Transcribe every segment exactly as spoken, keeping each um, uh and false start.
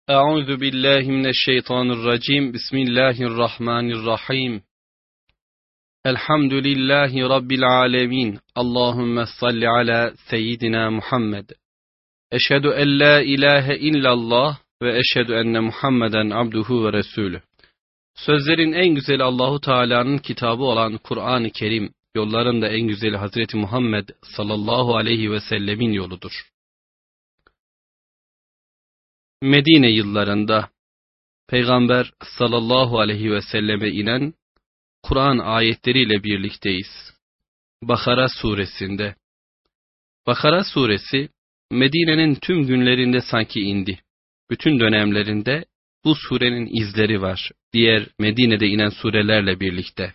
Euzu billahi mineşşeytanirracim. Bismillahirrahmanirrahim. Elhamdülillahi rabbil alamin. Allahumme salli ala seyyidina Muhammed. Eşhedü en la ilahe illallah ve eşhedü enne Muhammeden abduhu ve resulü. Sözlerin en güzeli Allahu Teala'nın kitabı olan Kur'an-ı Kerim, yolların da en güzeli Hazreti Muhammed sallallahu aleyhi ve sellemin yoludur. Medine yıllarında Peygamber sallallahu aleyhi ve selleme inen Kur'an ayetleriyle birlikteyiz. Bakara suresinde. Bakara suresi Medine'nin tüm günlerinde sanki indi. Bütün dönemlerinde bu surenin izleri var, diğer Medine'de inen surelerle birlikte.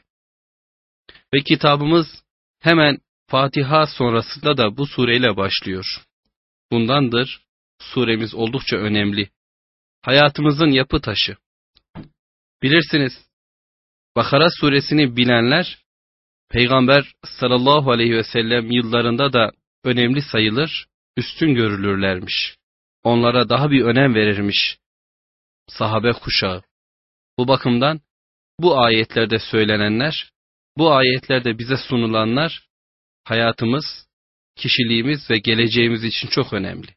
Ve kitabımız hemen Fatiha sonrasında da bu sureyle başlıyor. Bundandır suremiz oldukça önemli. Hayatımızın yapı taşı. Bilirsiniz, Bakara suresini bilenler, Peygamber sallallahu aleyhi ve sellem yıllarında da önemli sayılır, üstün görülürlermiş. Onlara daha bir önem verirmiş sahabe kuşağı. Bu bakımdan bu ayetlerde söylenenler, bu ayetlerde bize sunulanlar, hayatımız, kişiliğimiz ve geleceğimiz için çok önemli.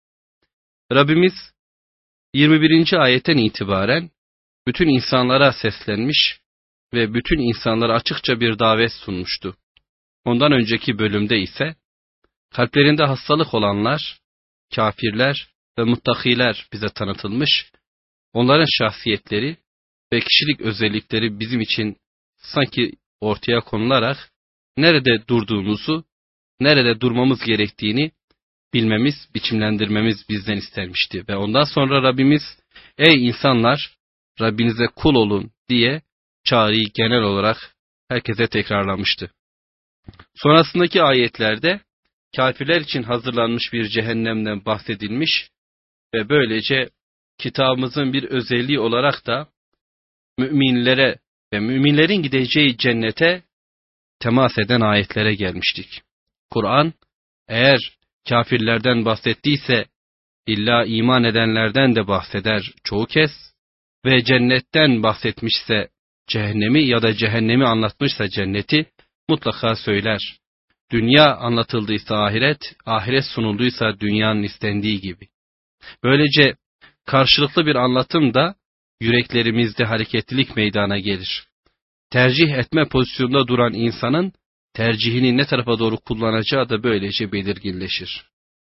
Rabbimiz yirmi birinci ayetten itibaren bütün insanlara seslenmiş ve bütün insanlara açıkça bir davet sunmuştu. Ondan önceki bölümde ise kalplerinde hastalık olanlar, kafirler ve muttakiler bize tanıtılmış, onların şahsiyetleri ve kişilik özellikleri bizim için sanki ortaya konularak nerede durduğumuzu, nerede durmamız gerektiğini bilmemiz, biçimlendirmemiz bizden istenmişti. Ve ondan sonra Rabbimiz, ey insanlar, Rabbinize kul olun diye çağrıyı genel olarak herkese tekrarlamıştı. Sonrasındaki ayetlerde kafirler için hazırlanmış bir cehennemden bahsedilmiş ve böylece kitabımızın bir özelliği olarak da müminlere ve müminlerin gideceği cennete temas eden ayetlere gelmiştik. Kur'an eğer kafirlerden bahsettiyse illa iman edenlerden de bahseder çoğu kez ve cennetten bahsetmişse cehennemi ya da cehennemi anlatmışsa cenneti mutlaka söyler. Dünya anlatıldıysa ahiret, ahiret sunulduysa dünyanın istendiği gibi. Böylece karşılıklı bir anlatım da yüreklerimizde hareketlilik meydana gelir. Tercih etme pozisyonunda duran insanın tercihini ne tarafa doğru kullanacağı da böylece belirginleşir.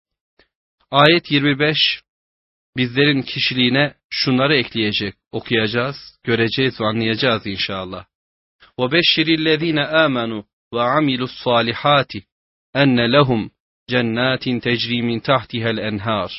Ayet yirmi beş bizlerin kişiliğine şunları ekleyecek, okuyacağız, göreceğiz ve anlayacağız inşallah. وَبَشِّرِ الَّذ۪ينَ آمَنُوا وَعَمِلُوا الصَّالِحَاتِ اَنَّ لَهُمْ جَنَّاتٍ تَجْرِي مِنْ تَحْتِهَا الْاَنْهَارِ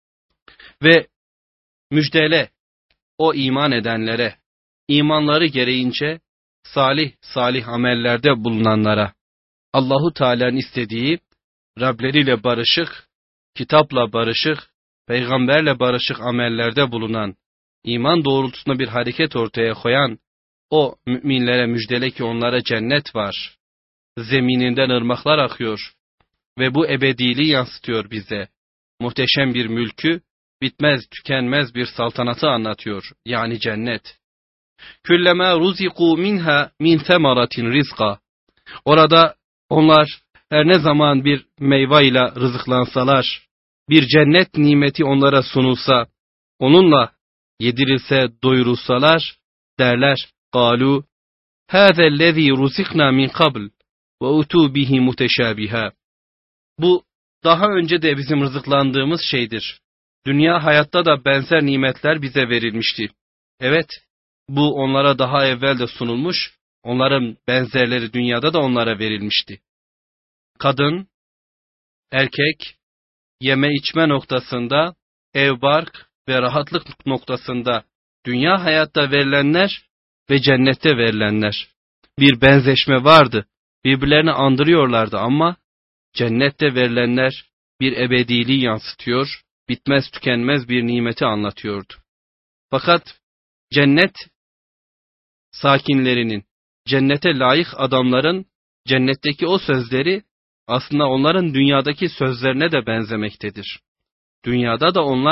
Ve müjdele o iman edenlere, imanları gereğince salih salih amellerde bulunanlara, Allahu Teala'nın istediği, Rableriyle barışık, kitapla barışık, peygamberle barışık amellerde bulunan, iman doğrultusunda bir hareket ortaya koyan o müminlere müjdele ki onlara cennet var. Zemininden ırmaklar akıyor ve bu ebediliği yansıtıyor bize. Muhteşem bir mülkü, bitmez tükenmez bir saltanatı anlatıyor, yani cennet. Küllema ruziku minha min semaratin rizqa. Orada onlar her ne zaman bir meyveyle rızıklansalar, bir cennet nimeti onlara sunulsa, onunla yedirilse, doyurulsalar, derler, قَالُوا هَذَا الَّذ۪ي رُزِقْنَا مِنْ قَبْلِ وَاُتُوا بِهِ مُتَشَابِهًا Bu daha önce de bizim rızıklandığımız şeydir. Dünya hayatta da benzer nimetler bize verilmişti. Evet, bu onlara daha evvel de sunulmuş, onların benzerleri dünyada da onlara verilmişti. Kadın, erkek, yeme içme noktasında, ev bark ve rahatlık noktasında dünya hayatta verilenler ve cennette verilenler. Bir benzeşme vardı, birbirlerini andırıyorlardı ama cennette verilenler bir ebediliği yansıtıyor, bitmez tükenmez bir nimeti anlatıyordu. Fakat cennet sakinlerinin, cennete layık adamların cennetteki o sözleri aslında onların dünyadaki sözlerine de benzemektedir. Dünyada da onlar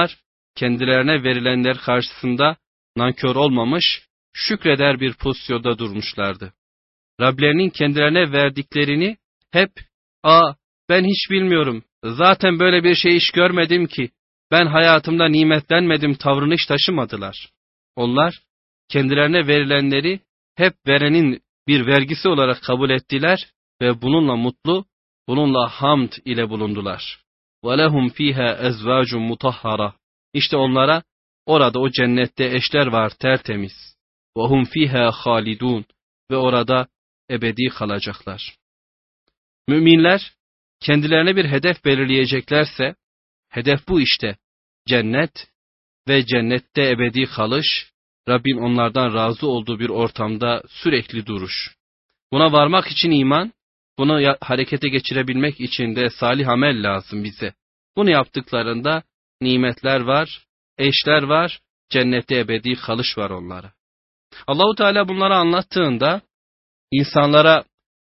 kendilerine verilenler karşısında nankör olmamış, şükreder bir pozisyonda durmuşlardı. Rablerinin kendilerine verdiklerini hep, ''Aa ben hiç bilmiyorum, zaten böyle bir şey hiç görmedim ki, ben hayatımda nimetlenmedim'' tavrını hiç taşımadılar. Onlar kendilerine verilenleri hep verenin bir vergisi olarak kabul ettiler ve bununla mutlu, bununla hamd ile bulundular. وَلَهُمْ ف۪يهَا اَزْوَاجٌ مُطَهَّرَةٌ İşte onlara orada o cennette eşler var tertemiz. وَهُمْ ف۪يهَا خَالِدُونَ Ve orada ebedi kalacaklar. Müminler kendilerine bir hedef belirleyeceklerse, hedef bu işte, cennet ve cennette ebedi kalış, Rabbin onlardan razı olduğu bir ortamda sürekli duruş. Buna varmak için iman, bunu harekete geçirebilmek için de salih amel lazım bize. Bunu yaptıklarında nimetler var, eşler var, cennette ebedi kalış var onlara. Allahu Teala bunları anlattığında insanlara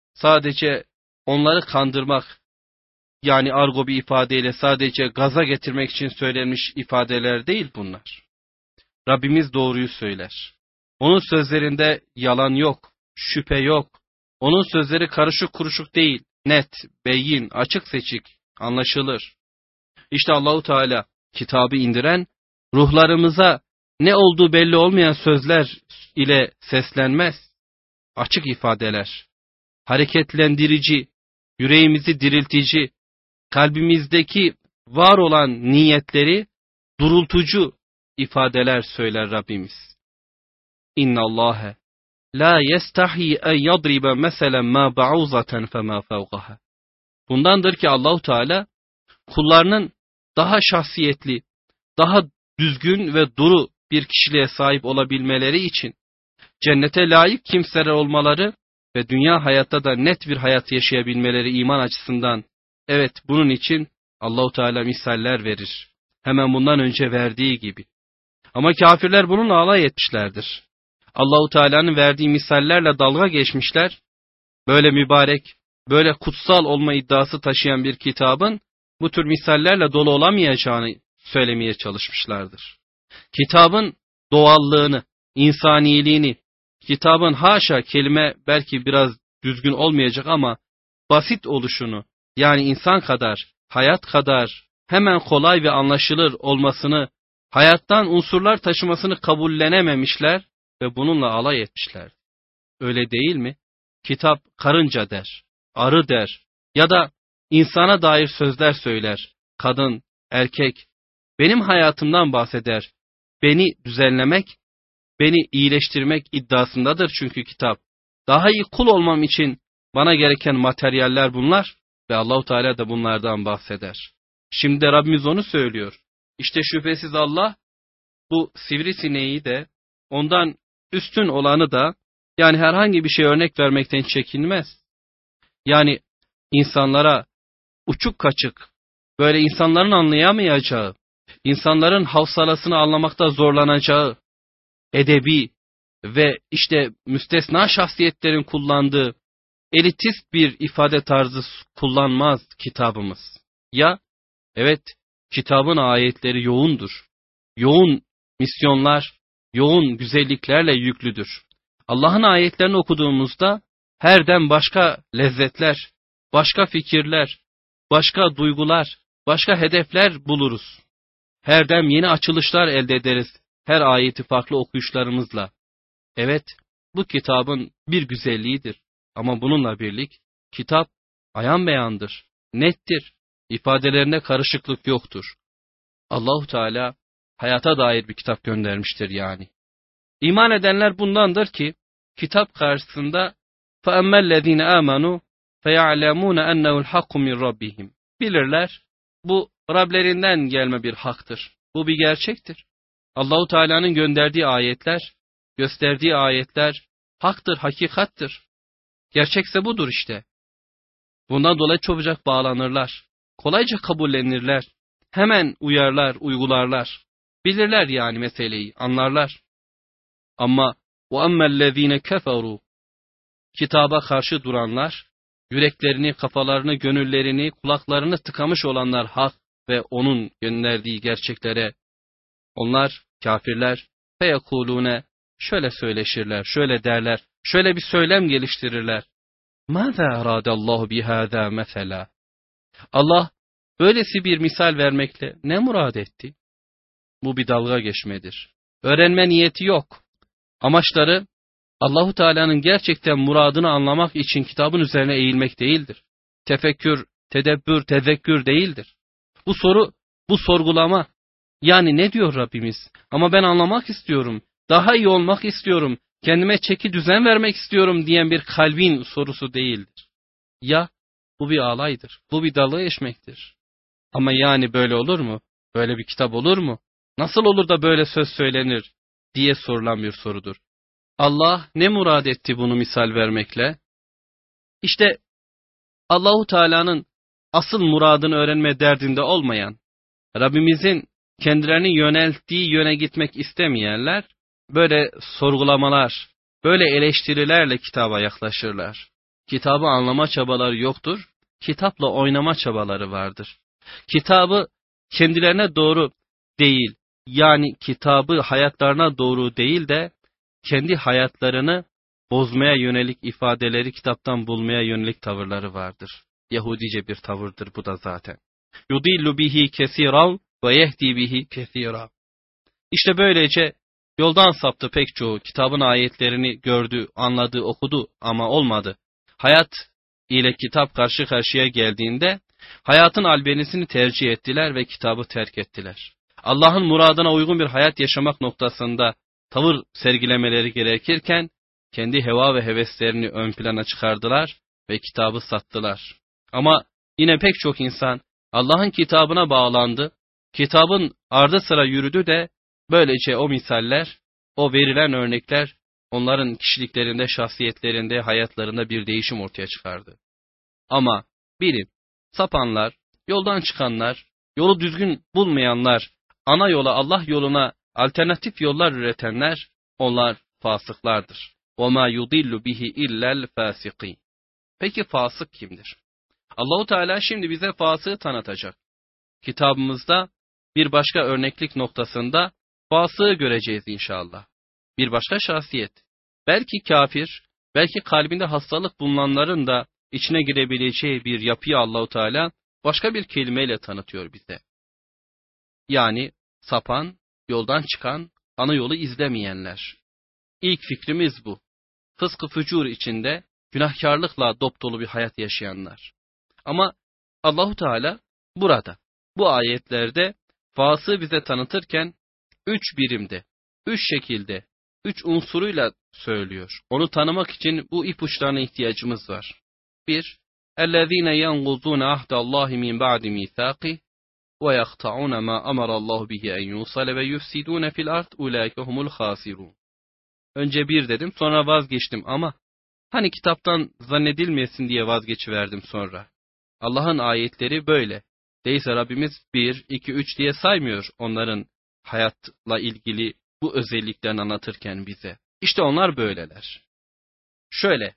sadece onları kandırmak, yani argo bir ifadeyle sadece gaza getirmek için söylenmiş ifadeler değil bunlar. Rabbimiz doğruyu söyler. Onun sözlerinde yalan yok, şüphe yok. Onun sözleri karışık kuruşuk değil, net, beyin, açık seçik, anlaşılır. İşte Allahu Teala kitabı indiren, ruhlarımıza ne olduğu belli olmayan sözler ile seslenmez. Açık ifadeler, hareketlendirici, yüreğimizi diriltici, kalbimizdeki var olan niyetleri durultucu ifadeler söyler Rabbimiz. İnna Allahe la yestahi en yadriba meselen ma ba'uzaten fema fawqaha. Bundandır ki Allahu Teala kullarının daha şahsiyetli, daha düzgün ve duru bir kişiliğe sahip olabilmeleri için cennete layık kimseler olmaları ve dünya hayatta da net bir hayat yaşayabilmeleri iman açısından, evet bunun için Allahu Teala misaller verir. Hemen bundan önce verdiği gibi. Ama kafirler bununla alay etmişlerdir. Allahu Teala'nın verdiği misallerle dalga geçmişler. Böyle mübarek, böyle kutsal olma iddiası taşıyan bir kitabın bu tür misallerle dolu olamayacağını söylemeye çalışmışlardır. Kitabın doğallığını, insaniliğini, kitabın haşa kelime belki biraz düzgün olmayacak ama basit oluşunu, yani insan kadar, hayat kadar hemen kolay ve anlaşılır olmasını, hayattan unsurlar taşımasını kabullenememişler ve bununla alay etmişler. Öyle değil mi? Kitap karınca der, arı der ya da insana dair sözler söyler. Kadın, erkek, benim hayatımdan bahseder. Beni düzenlemek, beni iyileştirmek iddiasındadır çünkü kitap. Daha iyi kul olmam için bana gereken materyaller bunlar ve Allahu Teala da bunlardan bahseder. Şimdi de Rabbimiz onu söylüyor. İşte şüphesiz Allah bu sivrisineği de ondan üstün olanı da, yani herhangi bir şey örnek vermekten çekinmez. Yani insanlara uçuk kaçık, böyle insanların anlayamayacağı, insanların havsalasını anlamakta zorlanacağı, edebi ve işte müstesna şahsiyetlerin kullandığı elitist bir ifade tarzı kullanmaz kitabımız. Ya, evet, kitabın ayetleri yoğundur. Yoğun misyonlar, yoğun güzelliklerle yüklüdür. Allah'ın ayetlerini okuduğumuzda her dem başka lezzetler, başka fikirler, başka duygular, başka hedefler buluruz. Her dem yeni açılışlar elde ederiz her ayeti farklı okuyuşlarımızla. Evet, bu kitabın bir güzelliğidir. Ama bununla birlik, kitap ayan beyandır, nettir, ifadelerine karışıklık yoktur. Allahu Teala hayata dair bir kitap göndermiştir yani. İman edenler bundandır ki, kitap karşısında فَأَمَّا الَّذ۪ينَ آمَنُوا فَيَعْلَمُونَ أَنَّهُ الْحَقُّ مِنْ رَبِّهِمْ Bilirler, bu Rablerinden gelme bir haktır. Bu bir gerçektir. Allahu Teala'nın gönderdiği ayetler, gösterdiği ayetler haktır, hakikattır. Gerçekse budur işte. Bundan dolayı çabucak bağlanırlar. Kolayca kabullenirler. Hemen uyarlar, uygularlar. Bilirler yani meseleyi, anlarlar. Ama وَأَمَّا الَّذ۪ينَ كَفَرُوا Kitaba karşı duranlar, yüreklerini, kafalarını, gönüllerini, kulaklarını tıkamış olanlar hak ve onun gönderdiği gerçeklere Onlar, kafirler, feyekulune, şöyle söyleşirler, şöyle derler, şöyle bir söylem geliştirirler. Mâzâ arâdallâhu bihâzâ mesela. Allah, böylesi bir misal vermekle ne murad etti? Bu bir dalga geçmedir. Öğrenme niyeti yok. Amaçları, Allahu Teala'nın gerçekten muradını anlamak için kitabın üzerine eğilmek değildir. Tefekkür, tedebbür, tezekkür değildir. Bu soru, bu sorgulama. Yani ne diyor Rabbimiz? Ama ben anlamak istiyorum. Daha iyi olmak istiyorum. Kendime çeki düzen vermek istiyorum diyen bir kalbin sorusu değildir. Ya bu bir alaydır. Bu bir dalga geçmektir. Ama yani böyle olur mu? Böyle bir kitap olur mu? Nasıl olur da böyle söz söylenir diye sorulan bir sorudur. Allah ne murad etti bunu misal vermekle? İşte Allahu Teala'nın asıl muradını öğrenme derdinde olmayan, Rabbimizin kendilerini yönelttiği yöne gitmek istemeyenler, böyle sorgulamalar, böyle eleştirilerle kitaba yaklaşırlar. Kitabı anlama çabaları yoktur, kitapla oynama çabaları vardır. Kitabı kendilerine doğru değil, yani kitabı hayatlarına doğru değil de, kendi hayatlarını bozmaya yönelik ifadeleri kitaptan bulmaya yönelik tavırları vardır. Yahudice bir tavırdır bu da zaten. Yudillu bihi kesiran ve yehdi bihi kesira. İşte böylece yoldan saptı pek çoğu, kitabın ayetlerini gördü, anladı, okudu ama olmadı. Hayat ile kitap karşı karşıya geldiğinde hayatın albenisini tercih ettiler ve kitabı terk ettiler. Allah'ın muradına uygun bir hayat yaşamak noktasında tavır sergilemeleri gerekirken kendi heva ve heveslerini ön plana çıkardılar ve kitabı sattılar. Ama yine pek çok insan Allah'ın kitabına bağlandı, kitabın ardı sıra yürüdü de böylece o misaller, o verilen örnekler onların kişiliklerinde, şahsiyetlerinde, hayatlarında bir değişim ortaya çıkardı. Ama bilin, sapanlar, yoldan çıkanlar, yolu düzgün bulmayanlar, ana yola, Allah yoluna alternatif yollar üretenler, onlar fasıklardır. وَمَا يُضِلُّ بِهِ اِلَّا الْفَاسِقِينَ. Peki fasık kimdir? Allahu Teala şimdi bize fasığı tanıtacak. Kitabımızda bir başka örneklik noktasında fasığı göreceğiz inşallah. Bir başka şahsiyet. Belki kafir, belki kalbinde hastalık bulunanların da içine girebileceği bir yapıyı Allahu Teala başka bir kelimeyle tanıtıyor bize. Yani sapan, yoldan çıkan, ana yolu izlemeyenler. İlk fikrimiz bu. Fıskı fücur içinde günahkarlıkla dopdolu bir hayat yaşayanlar. Ama Allahu Teala burada, bu ayetlerde fasığı bize tanıtırken üç birimde, üç şekilde, üç unsuruyla söylüyor. Onu tanımak için bu ipuçlarına ihtiyacımız var. Bir, اَلَّذ۪ينَ يَنْغُزُونَ عَهْدَ اللّٰهِ مِنْ بَعْدِ مِيثَاقِهِ وَيَقْطَعُونَ مَا أَمَرَ اللّٰهُ بِهِ اَنْ يُوصَلَ وَيُفْسِدُونَ فِي الْأَرْضِ اُولَٰئِكَ هُمُ الْخَاسِرُونَ. Önce bir dedim, sonra vazgeçtim ama hani kitaptan zannedilmesin diye vazgeçiverdim sonra. Allah'ın ayetleri böyle. Değilse Rabbimiz bir, iki, üç diye saymıyor onların hayatla ilgili bu özelliklerini anlatırken bize. İşte onlar böyleler. Şöyle,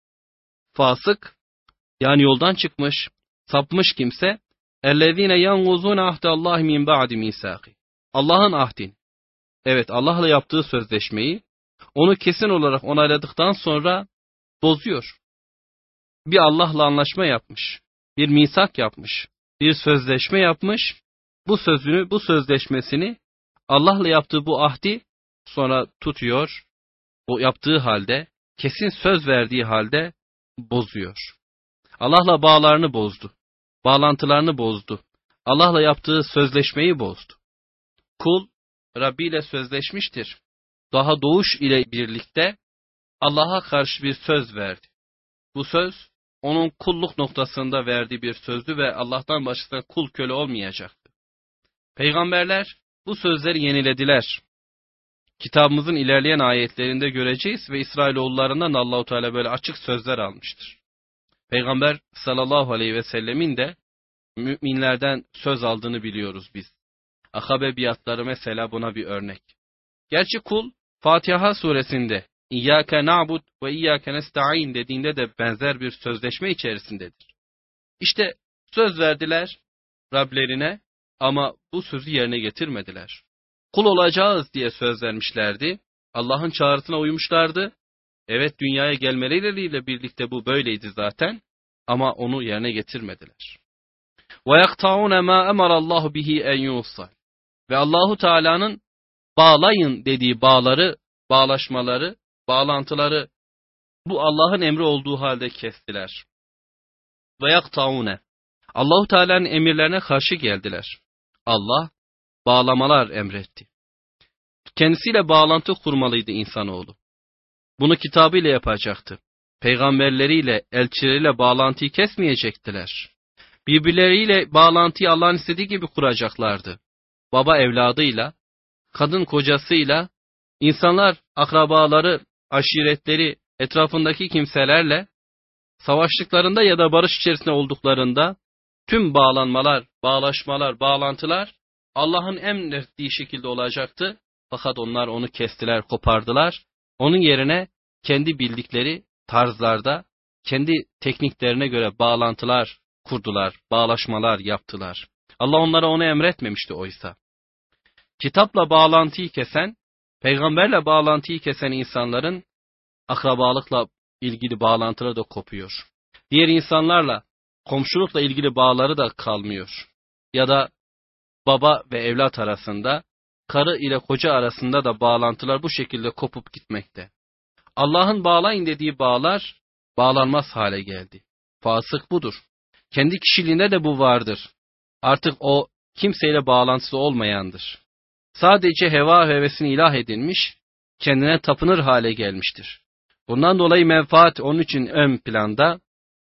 fasık, yani yoldan çıkmış, sapmış kimse, اَلَّذ۪ينَ يَنْغُزُونَ عَهْدَ اللّٰهِ مِنْ بَعْدِ مِيثَاقِهِ. Allah'ın ahdin, evet Allah'la yaptığı sözleşmeyi, onu kesin olarak onayladıktan sonra bozuyor. Bir Allah'la anlaşma yapmış, bir misak yapmış, bir sözleşme yapmış, bu sözünü, bu sözleşmesini, Allah'la yaptığı bu ahdi sonra tutuyor, o yaptığı halde, kesin söz verdiği halde bozuyor. Allah'la bağlarını bozdu, bağlantılarını bozdu, Allah'la yaptığı sözleşmeyi bozdu. Kul, Rabbi ile sözleşmiştir. Daha doğuş ile birlikte Allah'a karşı bir söz verdi. Bu söz, onun kulluk noktasında verdiği bir sözdü ve Allah'tan başkasına kul köle olmayacaktı. Peygamberler bu sözleri yenilediler. Kitabımızın ilerleyen ayetlerinde göreceğiz ve İsrailoğullarından Allahu Teala böyle açık sözler almıştır. Peygamber sallallahu aleyhi ve sellemin de müminlerden söz aldığını biliyoruz biz. Akabe biatları mesela buna bir örnek. Gerçi kul Fatiha suresinde İyyâke na'bud ve iyyâke nesta'in dediğinde de benzer bir sözleşme içerisindedir. İşte söz verdiler Rablerine ama bu sözü yerine getirmediler. kul olacağız diye söz vermişlerdi. Allah'ın çağrısına uymuşlardı. Evet, dünyaya gelmeleriyle birlikte bu böyleydi zaten. Ama onu yerine getirmediler. وَيَقْطَعُونَ مَا أَمَرَ اللّٰهُ بِهِ اَنْ يُوصَلْ Ve Allahu Teala'nın bağlayın dediği bağları, bağlaşmaları, bağlantıları bu Allah'ın emri olduğu halde kestiler. وَيَقْطَعُونَ Allahu Teala'nın emirlerine karşı geldiler. Allah bağlamalar emretti. Kendisiyle bağlantı kurmalıydı insanoğlu. Bunu kitabıyla yapacaktı. Peygamberleriyle, elçileriyle bağlantıyı kesmeyecektiler. Birbirleriyle bağlantıyı Allah'ın istediği gibi kuracaklardı. Baba evladıyla, kadın kocasıyla, insanlar, akrabaları, aşiretleri, etrafındaki kimselerle, savaştıklarında ya da barış içerisinde olduklarında, tüm bağlanmalar, bağlaşmalar, bağlantılar Allah'ın emrettiği şekilde olacaktı. Fakat onlar onu kestiler, kopardılar. Onun yerine kendi bildikleri tarzlarda, kendi tekniklerine göre bağlantılar kurdular, bağlaşmalar yaptılar. Allah onlara onu emretmemişti oysa. Kitapla bağlantıyı kesen, peygamberle bağlantıyı kesen insanların akrabalıkla ilgili bağlantıları da kopuyor. Diğer insanlarla, komşulukla ilgili bağları da kalmıyor. Ya da baba ve evlat arasında, karı ile koca arasında da bağlantılar bu şekilde kopup gitmekte. Allah'ın bağlayın dediği bağlar bağlanmaz hale geldi. Fasık budur. Kendi kişiliğinde de bu vardır. Artık o kimseyle bağlantısı olmayandır. Sadece heva hevesini ilah edinmiş, kendine tapınır hale gelmiştir. Bundan dolayı menfaat onun için ön planda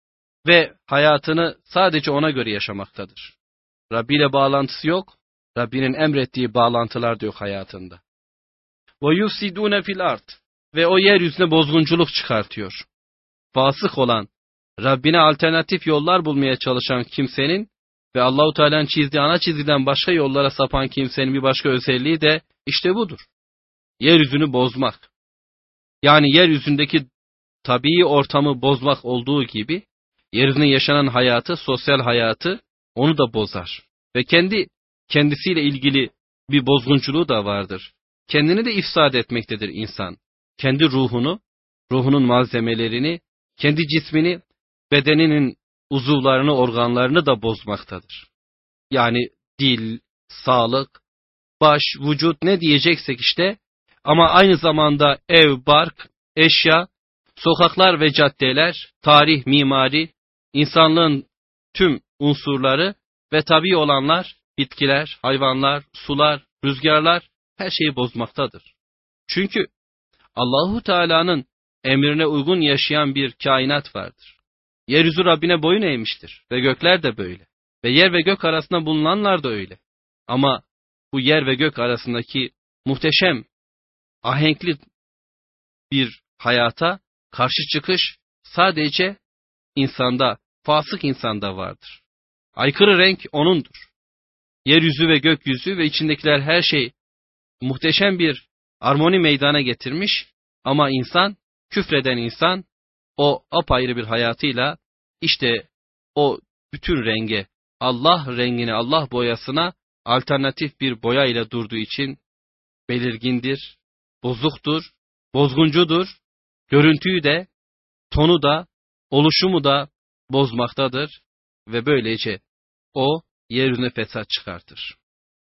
ve hayatını sadece ona göre yaşamaktadır. Rabbi ile bağlantısı yok, Rabbinin emrettiği bağlantılar da yok hayatında. وَيُفْسِدُونَ فِي الْأَرْضِ Ve o yeryüzüne bozgunculuk çıkartıyor. Fasık olan, Rabbine alternatif yollar bulmaya çalışan kimsenin ve Allahu Teala'nın çizdiği ana çizgiden başka yollara sapan kimsenin bir başka özelliği de işte budur. Yeryüzünü bozmak. Yani yeryüzündeki tabii ortamı bozmak olduğu gibi, yeryüzünde yaşanan hayatı, sosyal hayatı onu da bozar. Ve kendi kendisiyle ilgili bir bozgunculuğu da vardır. Kendini de ifsad etmektedir insan. Kendi ruhunu, ruhunun malzemelerini, kendi cismini, bedeninin uzuvlarını, organlarını da bozmaktadır. Yani dil, sağlık, baş, vücut ne diyeceksek işte, ama aynı zamanda ev, bark, eşya, sokaklar ve caddeler, tarih, mimari, insanlığın tüm unsurları ve tabii olanlar, bitkiler, hayvanlar, sular, rüzgarlar her şeyi bozmaktadır. Çünkü Allahu Teala'nın emrine uygun yaşayan bir kainat vardır. Yeryüzü Rabbine boyun eğmiştir ve gökler de böyle. Ve yer ve gök arasında bulunanlar da öyle. Ama bu yer ve gök arasındaki muhteşem, ahenkli bir hayata karşı çıkış sadece insanda, fasık insanda vardır. Aykırı renk O'nundur. Yeryüzü ve gökyüzü ve içindekiler her şey muhteşem bir armoni meydana getirmiş ama insan, küfreden insan, o apayrı bir hayatıyla işte o bütün renge, Allah rengine, Allah boyasına alternatif bir boya ile durduğu için belirgindir, bozuktur, bozguncudur, görüntüyü de, tonu da, oluşumu da bozmaktadır ve böylece o yeryüzüne fesat çıkartır.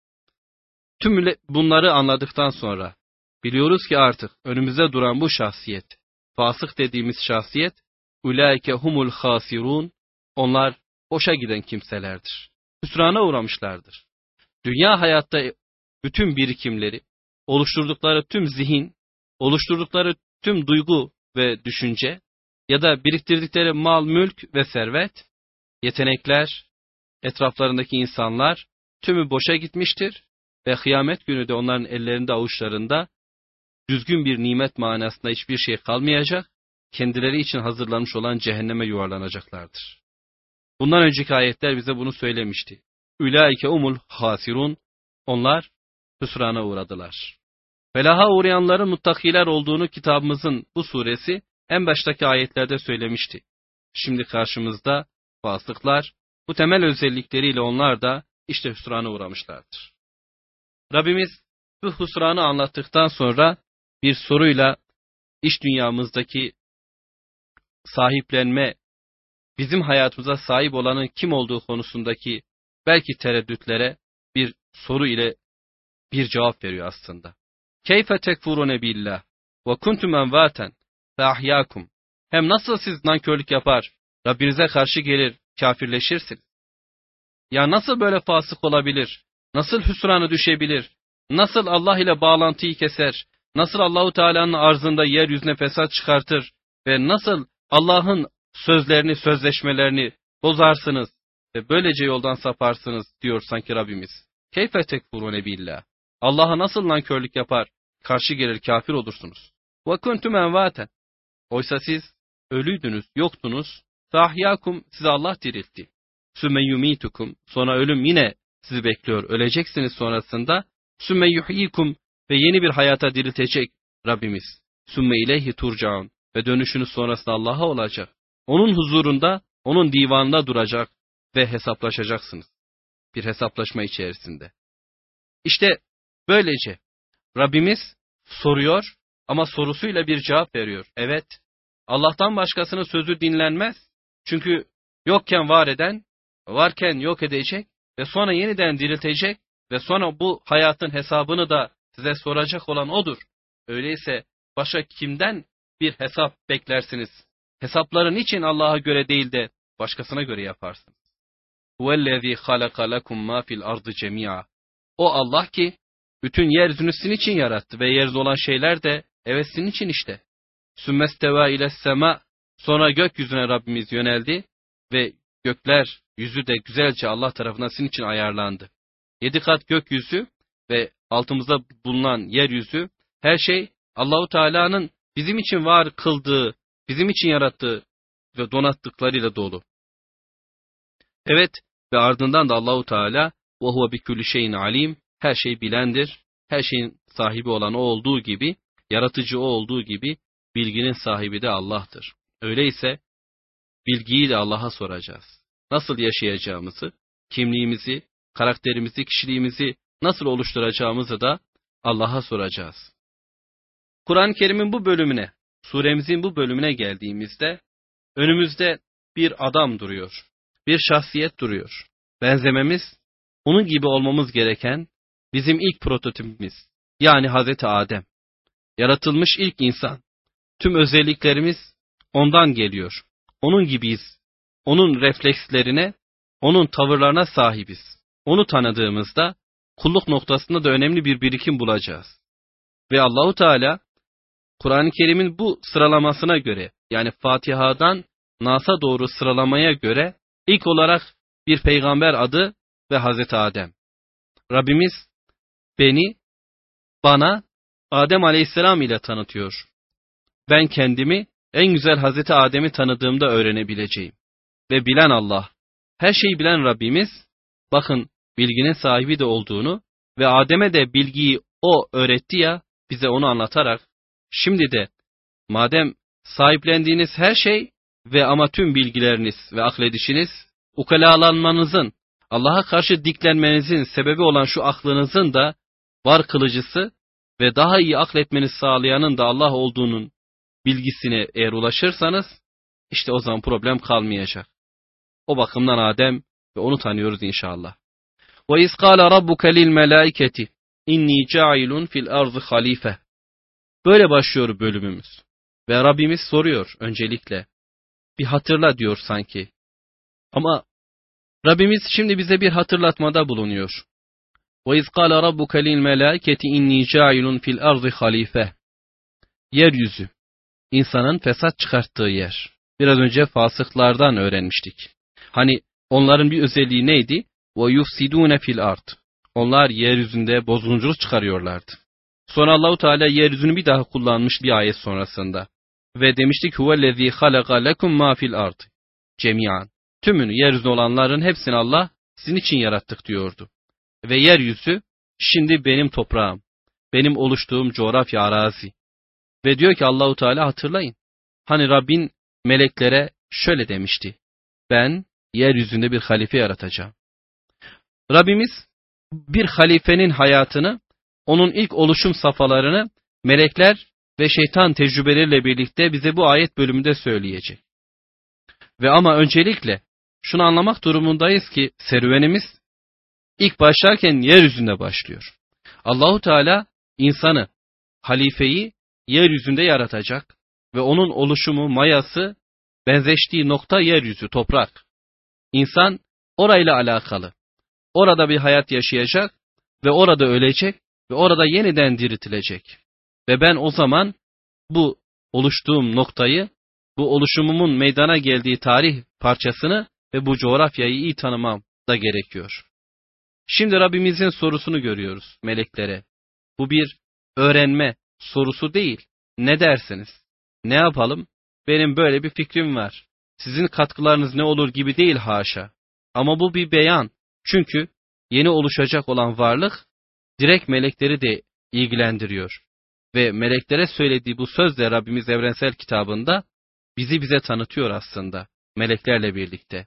Tüm bunları anladıktan sonra biliyoruz ki artık önümüzde duran bu şahsiyet, fasık dediğimiz şahsiyet, ulaike humul hasirun, onlar boşa giden kimselerdir. Hüsrana uğramışlardır. Dünya hayatta bütün birikimleri, oluşturdukları tüm zihin, oluşturdukları tüm duygu ve düşünce ya da biriktirdikleri mal, mülk ve servet, yetenekler, etraflarındaki insanlar tümü boşa gitmiştir ve kıyamet günü de onların ellerinde, avuçlarında düzgün bir nimet manasında hiçbir şey kalmayacak, kendileri için hazırlanmış olan cehenneme yuvarlanacaklardır. Bundan önceki ayetler bize bunu söylemişti. Ülaike umul hasirun, onlar hüsrana uğradılar. Felaha uğrayanların muttakiler olduğunu kitabımızın bu suresi en baştaki ayetlerde söylemişti. Şimdi karşımızda fasıklar, bu temel özellikleriyle onlar da işte hüsrana uğramışlardır. Rabbimiz Bu husranı anlattıktan sonra bir soruyla iş dünyamızdaki sahiplenme, bizim hayatımıza sahip olanın kim olduğu konusundaki belki tereddütlere bir soru ile bir cevap veriyor aslında. Keyfe tekfurune billah ve kuntum envaten fe ahyakum. Hem nasıl siz nankörlük yapar, Rabbinize karşı gelir, kafirleşirsiniz? Ya nasıl böyle fasık olabilir? Nasıl hüsrana düşebilir? Nasıl Allah ile bağlantıyı keser? Nasıl Allahu Teala'nın arzında yeryüzüne fesat çıkartır ve nasıl Allah'ın sözlerini, sözleşmelerini bozarsınız ve böylece yoldan saparsınız diyor sanki Rabbimiz. Keyfe tekfurune billah. Allah'a nasıl nankörlük yapar, karşı gelir, kafir olursunuz. Ve kuntum envaten. Oysa siz ölüydünüz, yoktunuz. Fahyakum, sizi Allah diriltti. Sümme yumitukum, sonra ölüm yine sizi bekliyor, öleceksiniz sonrasında. Sümme yuhyikum, ve yeni bir hayata diriltecek Rabbimiz. Sümme ileyhi turcaun, ve dönüşünüz sonrasında Allah'a olacak. Onun huzurunda, onun divanında duracak ve hesaplaşacaksınız. Bir hesaplaşma içerisinde. İşte böylece Rabbimiz soruyor ama sorusuyla bir cevap veriyor. Evet, Allah'tan başkasının sözü dinlenmez. Çünkü yokken var eden, varken yok edecek ve sonra yeniden diriltecek ve sonra bu hayatın hesabını da size soracak olan O'dur. Öyleyse başka kimden bir hesap beklersiniz? Hesapların için Allah'a göre değil de başkasına göre yaparsınız. Huvellezî halaka lekum mâ fil ardı cemî'a. O Allah ki bütün yeryüzünü sizin için yarattı ve yeryüzünde olan şeyler de evet sizin için işte. Sümmesteva ile sema, sonra gökyüzüne Rabbimiz yöneldi ve gökler yüzü de güzelce Allah tarafından sizin için ayarlandı. Yedi kat gökyüzü ve altımızda bulunan yeryüzü, her şey Allahu Teala'nın bizim için var kıldığı, bizim için yarattığı ve donattıklarıyla dolu. Evet, ve ardından da Allahu Teala ve huve bi kulli şeyin alim, her şeyi bilendir. Her şeyin sahibi olan o olduğu gibi, yaratıcı o olduğu gibi bilginin sahibi de Allah'tır. Öyleyse bilgiyi de Allah'a soracağız. Nasıl yaşayacağımızı, kimliğimizi, karakterimizi, kişiliğimizi nasıl oluşturacağımızı da Allah'a soracağız. Kur'an-ı Kerim'in bu bölümüne, suremizin bu bölümüne geldiğimizde önümüzde bir adam duruyor. Bir şahsiyet duruyor. Benzememiz, onun gibi olmamız gereken bizim ilk prototipimiz. Yani Hazreti Adem. Yaratılmış ilk insan. Tüm özelliklerimiz ondan geliyor. Onun gibiyiz. Onun reflekslerine, onun tavırlarına sahibiz. Onu tanıdığımızda kulluk noktasında da önemli bir birikim bulacağız. Ve Allahu Teala Kur'an-ı Kerim'in bu sıralamasına göre, yani Fatiha'dan Nas'a doğru sıralamaya göre ilk olarak bir peygamber adı ve Hazreti Adem. Rabbimiz beni, bana Adem Aleyhisselam ile tanıtıyor. Ben kendimi en güzel Hazreti Adem'i tanıdığımda öğrenebileceğim. Ve bilen Allah, her şeyi bilen Rabbimiz, bakın bilginin sahibi de olduğunu ve Adem'e de bilgiyi O öğretti ya, bize onu anlatarak, şimdi de madem sahiplendiğiniz her şey ve ama tüm bilgileriniz ve akledişiniz, ukalalanmanızın, Allah'a karşı diklenmenizin sebebi olan şu aklınızın da var kılıcısı ve daha iyi akletmenizi sağlayanın da Allah olduğunun bilgisine eğer ulaşırsanız, işte o zaman problem kalmayacak. O bakımdan Adem ve onu tanıyoruz inşallah. Ve izkâle rabbuke lil melâiketi inni câilun fil ardı halife. Böyle başlıyor bölümümüz. Ve Rabbimiz soruyor öncelikle. Bir hatırla diyor sanki. Ama Rabbimiz şimdi bize bir hatırlatmada bulunuyor. وَاِذْ قَالَ رَبُّكَ لِلْمَلَائِكَةِ اِنِّي جَاعِلٌ فِي الْأَرْضِ خَلِيفَةً. Yeryüzü, insanın fesat çıkarttığı yer. Biraz önce fasıklardan öğrenmiştik. Hani onların bir özelliği neydi? وَيُفْسِدُونَ فِي الْأَرْضِ. Onlar yeryüzünde bozgunculuk çıkarıyorlardı. Sonra Allahu Teala yeryüzünü bir daha kullanmış bir ayet sonrasında. Ve demiştik huvellezî halaka lekum mâ fil ardı cemiyan. Tümünü, yeryüzünde olanların hepsini Allah sizin için yarattık diyordu. Ve yeryüzü şimdi benim toprağım, benim oluştuğum coğrafya arazi. Ve diyor ki Allahu Teala hatırlayın. Hani Rabbin meleklere şöyle demişti. Ben yeryüzünde bir halife yaratacağım. Rabbimiz bir halifenin hayatını onun ilk oluşum safhalarını melekler ve şeytan tecrübeleriyle birlikte bize bu ayet bölümünde söyleyecek. Ve ama öncelikle şunu anlamak durumundayız ki serüvenimiz ilk başlarken yeryüzünde başlıyor. Allahu Teala insanı, halifeyi yeryüzünde yaratacak ve onun oluşumu, mayası, benzeştiği nokta yeryüzü, toprak. İnsan orayla alakalı. Orada bir hayat yaşayacak ve orada ölecek ve orada yeniden diriltilecek. Ve ben o zaman bu oluştuğum noktayı, bu oluşumumun meydana geldiği tarih parçasını ve bu coğrafyayı iyi tanımam da gerekiyor. Şimdi Rabbimizin sorusunu görüyoruz meleklere. Bu bir öğrenme sorusu değil. Ne dersiniz? Ne yapalım? Benim böyle bir fikrim var. Sizin katkılarınız ne olur gibi değil haşa. Ama bu bir beyan. Çünkü yeni oluşacak olan varlık direkt melekleri de ilgilendiriyor. Ve meleklere söylediği bu sözle Rabbimiz evrensel kitabında bizi bize tanıtıyor aslında. Meleklerle birlikte.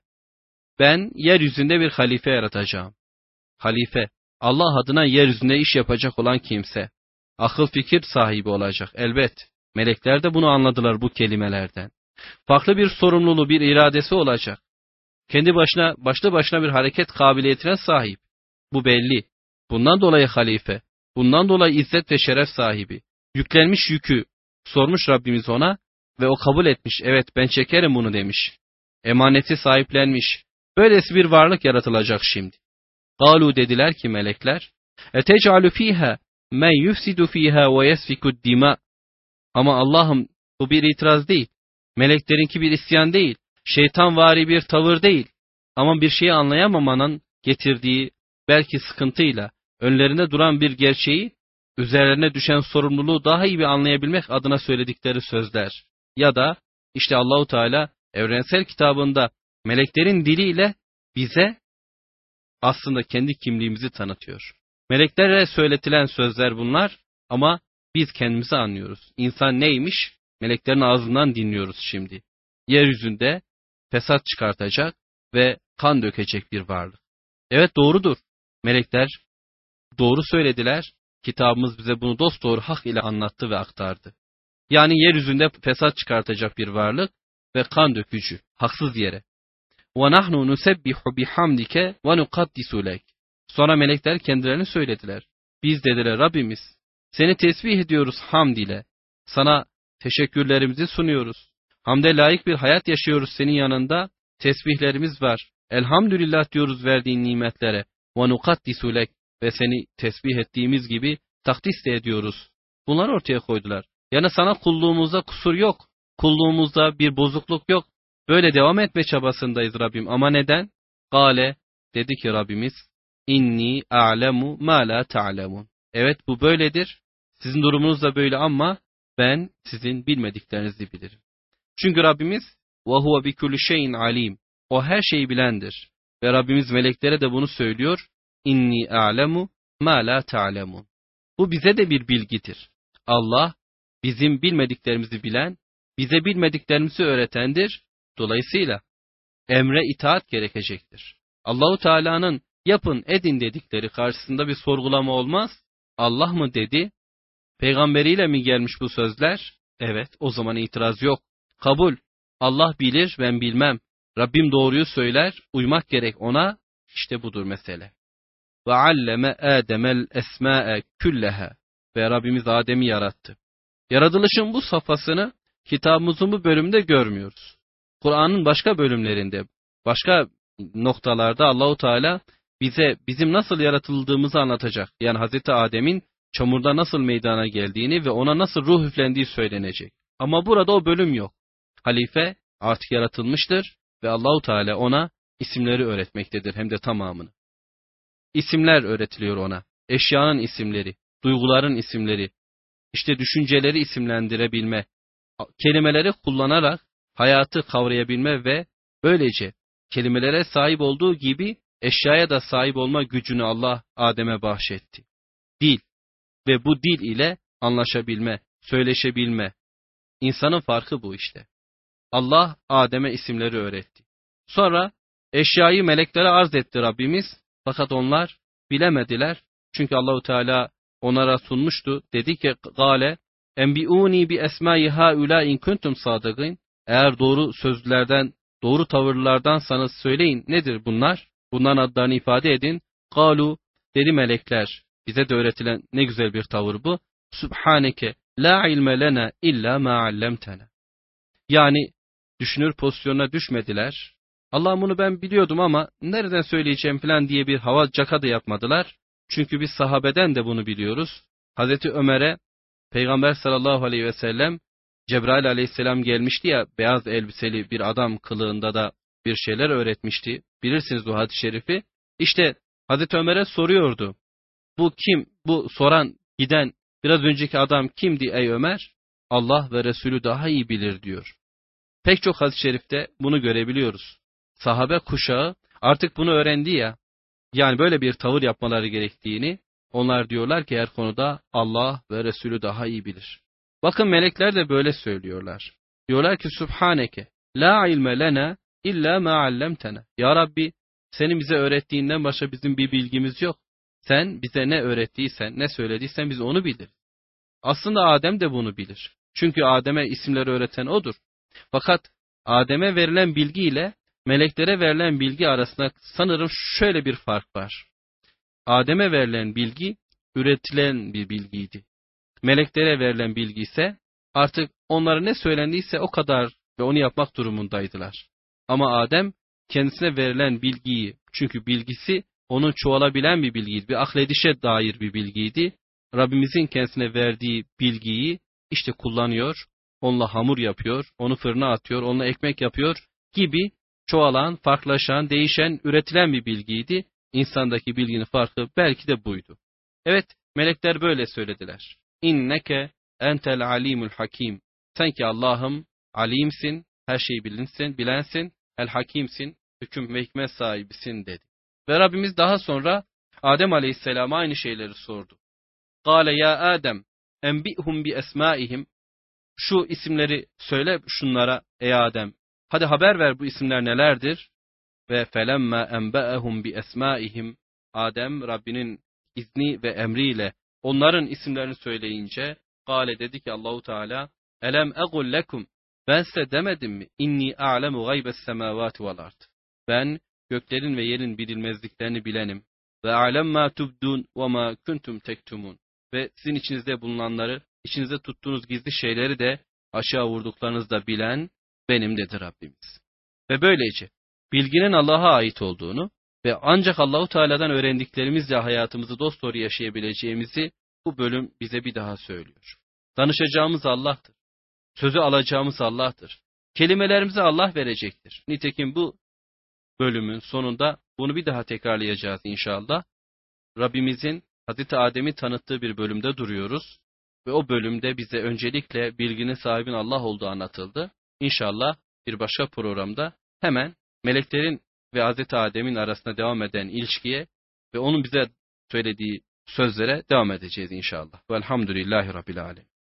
Ben yeryüzünde bir halife yaratacağım. Halife, Allah adına yeryüzünde iş yapacak olan kimse. Akıl fikir sahibi olacak elbet. Melekler de bunu anladılar bu kelimelerden. Farklı bir sorumluluğu, bir iradesi olacak. Kendi başına, başlı başına bir hareket kabiliyetine sahip. Bu belli. Bundan dolayı halife, bundan dolayı izzet ve şeref sahibi. Yüklenmiş yükü sormuş Rabbimiz ona ve o kabul etmiş. Evet ben çekerim bunu demiş. Emaneti sahiplenmiş. Böylesi bir varlık yaratılacak şimdi. Galu dediler ki melekler, etec'alu fiha men yufsidu fiha ve yesfikud dima. Ama Allah'ım bu bir itiraz değil. Meleklerinki bir isyan değil. Şeytanvari bir tavır değil. Ama bir şeyi anlayamamanın getirdiği belki sıkıntıyla önlerinde duran bir gerçeği, üzerlerine düşen sorumluluğu daha iyi bir anlayabilmek adına söyledikleri sözler. Ya da işte Allahu Teala evrensel kitabında meleklerin diliyle bize aslında kendi kimliğimizi tanıtıyor. Meleklere söyletilen sözler bunlar ama biz kendimizi anlıyoruz. İnsan neymiş? Meleklerin ağzından dinliyoruz şimdi. Yeryüzünde fesat çıkartacak ve kan dökecek bir varlık. Evet doğrudur. Melekler doğru söylediler. Kitabımız bize bunu dosdoğru hak ile anlattı ve aktardı. Yani yeryüzünde fesat çıkartacak bir varlık ve kan dökücü, haksız yere. وَنَحْنُ نُسَبِّحُ بِحَمْدِكَ وَنُقَدِّسُ لَكَ. Sonra melekler kendilerini söylediler. Biz dediler Rabbimiz, seni tesbih ediyoruz hamd ile. Sana teşekkürlerimizi sunuyoruz. Hamde layık bir hayat yaşıyoruz senin yanında. Tesbihlerimiz var. Elhamdülillah diyoruz verdiğin nimetlere. وَنُقَدِّسُ لَكَ. Ve seni tesbih ettiğimiz gibi takdis de ediyoruz. Bunları ortaya koydular. Yani sana kulluğumuzda kusur yok. Kulluğumuzda bir bozukluk yok. Böyle devam etme çabasındayız Rabbim. Ama neden? Gale, dedi ki Rabbimiz, inni a'lemu ma la ta'lemun. Evet bu böyledir. Sizin durumunuz da böyle ama ben sizin bilmediklerinizi bilirim. Çünkü Rabbimiz ve huve bi kulli şeyin alim. O her şeyi bilendir. Ve Rabbimiz meleklere de bunu söylüyor. İnni a'lemu ma la ta'lemun. Bu bize de bir bilgidir. Allah bizim bilmediklerimizi bilen, bize bilmediklerimizi öğretendir. Dolayısıyla emre itaat gerekecektir. Allahu Teala'nın yapın edin dedikleri karşısında bir sorgulama olmaz. Allah mı dedi? Peygamberiyle mi gelmiş bu sözler? Evet, o zaman itiraz yok. Kabul. Allah bilir, ben bilmem. Rabbim doğruyu söyler, uymak gerek ona. İşte budur mesele. Ve alleme Adem'el esma'e külleha. Ve Rabbimiz Adem'i yarattı. Yaratılışın bu safhasını kitabımızın bu bölümünde görmüyoruz. Kur'an'ın başka bölümlerinde, başka noktalarda Allahu Teala bize bizim nasıl yaratıldığımızı anlatacak. Yani Hazreti Adem'in çamurda nasıl meydana geldiğini ve ona nasıl ruh üflendiği söylenecek. Ama burada o bölüm yok. Halife artık yaratılmıştır ve Allahu Teala ona isimleri öğretmektedir, hem de tamamını. İsimler öğretiliyor ona. Eşyanın isimleri, duyguların isimleri, işte düşünceleri isimlendirebilme, kelimeleri kullanarak hayatı kavrayabilme ve böylece kelimelere sahip olduğu gibi eşyaya da sahip olma gücünü Allah Adem'e bahşetti. Dil ve bu dil ile anlaşabilme, söyleşebilme. İnsanın farkı bu işte. Allah Adem'e isimleri öğretti. Sonra eşyayı meleklere arz etti Rabbimiz. Fakat onlar bilemediler. Çünkü Allahu Teala onlara sunmuştu. Dedi ki gale enbiuni bi esmai haula in kuntum sadıgın. Eğer doğru sözlerden, doğru tavırlardansanız söyleyin nedir bunlar? Bunların adlarını ifade edin. Galu dedi melekler. Bize de öğretilen ne güzel bir tavır bu. Subhaneke la ilme lena illa ma allamtena. Yani düşünür pozisyonuna düşmediler. Allah bunu ben biliyordum ama nereden söyleyeceğim falan diye bir hava caka da yapmadılar. Çünkü biz sahabeden de bunu biliyoruz. Hazreti Ömer'e Peygamber sallallahu aleyhi ve sellem Cebrail aleyhisselam gelmişti ya, beyaz elbiseli bir adam kılığında da bir şeyler öğretmişti. Bilirsiniz bu hadis-i şerifi. İşte Hazreti Ömer'e soruyordu. Bu kim? Bu soran, giden biraz önceki adam kimdi ey Ömer? Allah ve Resulü daha iyi bilir diyor. Pek çok hadis-i şerifte bunu görebiliyoruz. Sahabe kuşağı artık bunu öğrendi ya, yani böyle bir tavır yapmaları gerektiğini, onlar diyorlar ki her konuda Allah ve Resulü daha iyi bilir. Bakın melekler de böyle söylüyorlar. Diyorlar ki Subhaneke la ilme lena illa ma allamtena. Ya Rabbi, senin bize öğrettiğinden başka bizim bir bilgimiz yok. Sen bize ne öğrettiysen, ne söylediysen biz onu biliriz. Aslında Adem de bunu bilir. Çünkü Adem'e isimleri öğreten odur. Fakat Adem'e verilen bilgi ile meleklere verilen bilgi arasında sanırım şöyle bir fark var. Adem'e verilen bilgi üretilen bir bilgiydi. Meleklere verilen bilgi ise artık onlara ne söylendiyse o kadar ve onu yapmak durumundaydılar. Ama Adem kendisine verilen bilgiyi, çünkü bilgisi onun çoğalabilen bir bilgiydi, bir akledişe dair bir bilgiydi. Rabbimizin kendisine verdiği bilgiyi işte kullanıyor, onunla hamur yapıyor, onu fırına atıyor, onunla ekmek yapıyor gibi çoğalan, farklılaşan, değişen, üretilen bir bilgiydi. İnsandaki bilginin farkı belki de buydu. Evet, melekler böyle söylediler. İnneke entel alimul hakim. Sen ki Allah'ım alimsin, her şeyi bilinsin, bilensin, el hakimsin, hüküm ve hikmet sahibisin dedi. Ve Rabbimiz daha sonra Adem Aleyhisselam'a aynı şeyleri sordu. Kale ya Adem enbi'hum bi esmaihim. Şu isimleri söyle şunlara ey Adem. Hadi haber ver, bu isimler nelerdir? Ve felemma enba'ehum bi esmaihim. Adem Rabbinin izni ve emriyle onların isimlerini söyleyince kâle dedi ki Allahu Teala elem egul lekum, ben size demedim mi inni a'lemu gaybes semavati vel ard. Ben göklerin ve yerin bilinmezliklerini bilenim. Ve alem ma tubdun ve ma kuntum tektumun. Ve sizin içinizde bulunanları, içinizde tuttuğunuz gizli şeyleri de aşağı vurduklarınızda bilen benim dedi Rabbimiz. Ve böylece bilginin Allah'a ait olduğunu ve ancak Allahu Teala'dan öğrendiklerimizle hayatımızı dosdoğru yaşayabileceğimizi bu bölüm bize bir daha söylüyor. Danışacağımız Allah'tır. Sözü alacağımız Allah'tır. Kelimelerimizi Allah verecektir. Nitekim bu bölümün sonunda bunu bir daha tekrarlayacağız inşallah. Rabbimizin Hazreti Adem'i tanıttığı bir bölümde duruyoruz. Ve o bölümde bize öncelikle bilginin sahibinin Allah olduğu anlatıldı. İnşallah bir başka programda hemen meleklerin ve Hazreti Adem'in arasında devam eden ilişkiye ve onun bize söylediği sözlere devam edeceğiz inşallah. Velhamdülillahi Rabbil Alemin.